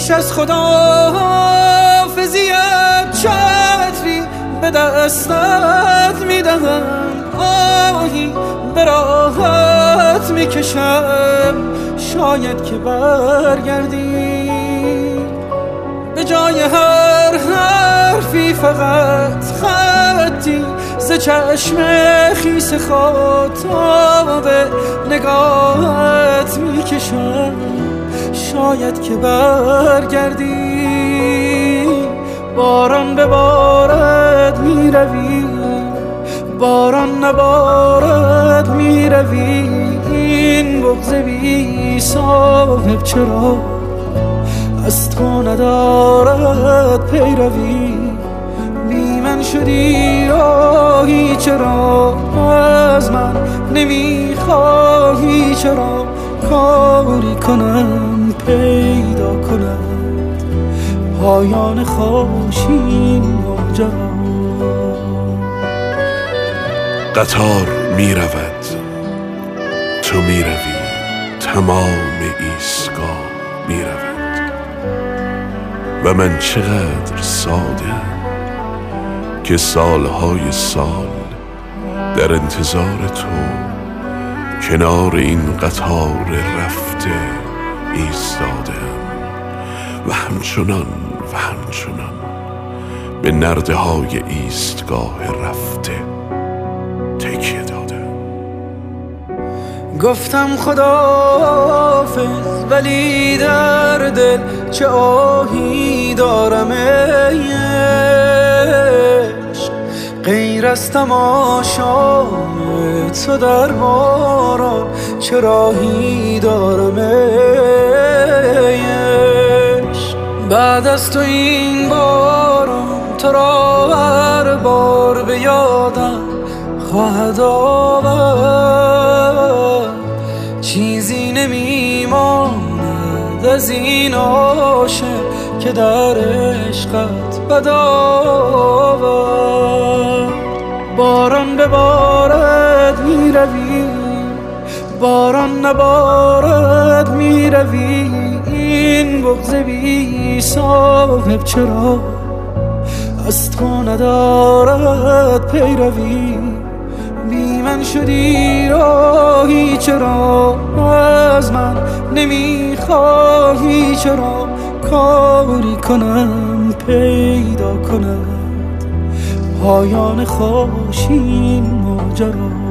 پیش از خداحافظیت چتری به دستت میدهم، آهی به راحت میکشم، شاید که برگردی. به جای هر حرفی فقط خطی ز چشم خیس خاطاب نگاهت میکشم، شاید که برگردی. باران ببارد میروی، باران نبارد میروی، این بغض بی صاحب چرا از تو ندارد پیروی. بی من شدی راهی چرا از من نمیخواهی، چرا کاری کنم پیدا کند پایان خاموشی ماجرا. قطار می رود، تو می روی، تمام ایستگاه می رود و من چقدر ساده که سالهای سال در انتظار تو کنار این قطار رفته ایستادم و همچنان به نرده های ایستگاه رفته تکیه دادم. گفتم خداحافظ ولی در دل چه آهی دارم ای عشق، غیر از تماشای تو در باران چه راهی دارم ای عشق. بعد از تو این باران تو را هر بار به یادم خواهد آورد، چیزی نمیماند از این عاشق که در عشقت بد آورد. باران ببارد میروی، باران نبارد میروی، این بغض بی صاحب چرا از تو ندارد پیروی. بی من شدی راهی چرا از من نمیخواهی، چرا کاری کنم پیدا کند پایان خاموشی ماجرا.